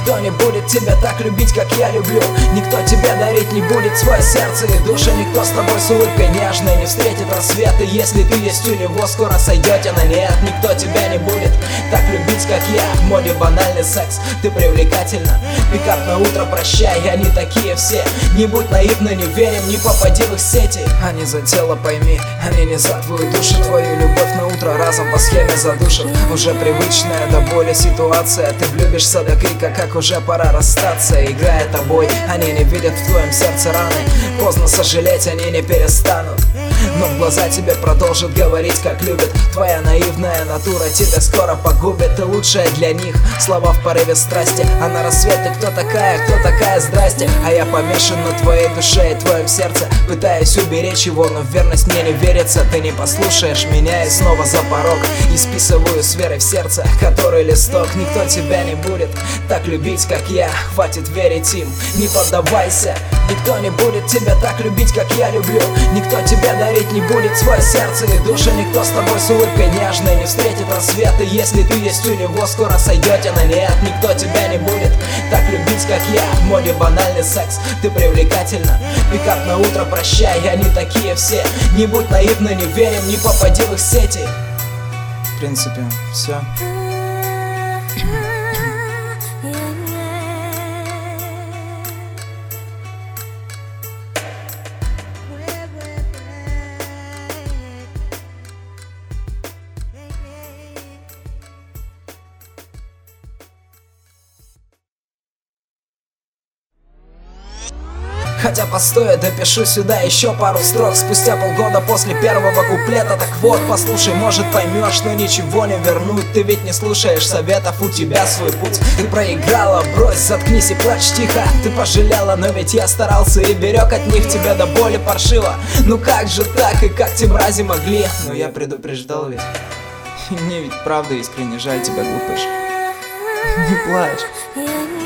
Никто не будет тебя так любить, как я люблю. Никто тебе дарить не будет свое сердце и душу. Никто с тобой с улыбкой нежной не встретит рассветы. Если ты есть у него, скоро сойдете на нет. Никто тебя не будет так любить, как я. В моде банальный секс, ты привлекательна. Пикап на утро, прощай, они такие все. Не будь наивна, не верим, не попади в их сети. Они за тело, пойми, они не за твою душу. Твою любовь на утро разом по схеме задушат. Уже привычная до боли ситуация. Ты влюбишься до крика, как уже пора расстаться. Играя тобой, они не видят в твоем сердце раны. Поздно сожалеть они не перестанут, но в глаза тебе продолжат говорить, как любят. Твоя наивная натура тебя скоро погубит. Ты лучшая для них, слова в порыве страсти. А на рассвете кто такая, здрасте. А я помешан на твоей душе и твоем сердце. Пытаюсь уберечь его, но в верность мне не верится. Ты не послушаешь меня и снова за порог. И списываю с верой в сердце, который листок. Никто тебя не будет так любить, как я. Хватит верить им, не поддавайся. Никто не будет тебя так любить, как я люблю. Никто тебе дарить не будет свое сердце и душу. Никто с тобой с улыбкой нежной не встретит рассветы. Если ты есть у него, скоро сойдете на нет. Никто тебя не будет так любить, как я. В моде банальный секс, ты привлекательна. Пикап на утро, прощай, они такие все. Не будь наивна, не верим, не попади в их сети. В принципе, все. Хотя постой, я допишу сюда еще пару строк. Спустя полгода после первого куплета. Так вот, послушай, может поймешь, что ничего не вернуть. Ты ведь не слушаешь советов, у тебя свой путь. Ты проиграла, брось, заткнись и плачь тихо. Ты пожалела, но ведь я старался и берег от них тебя до боли паршиво. Ну как же так, и как те мрази могли? Но я предупреждал ведь. Мне ведь правда искренне жаль тебя, глупыш. Не плачь.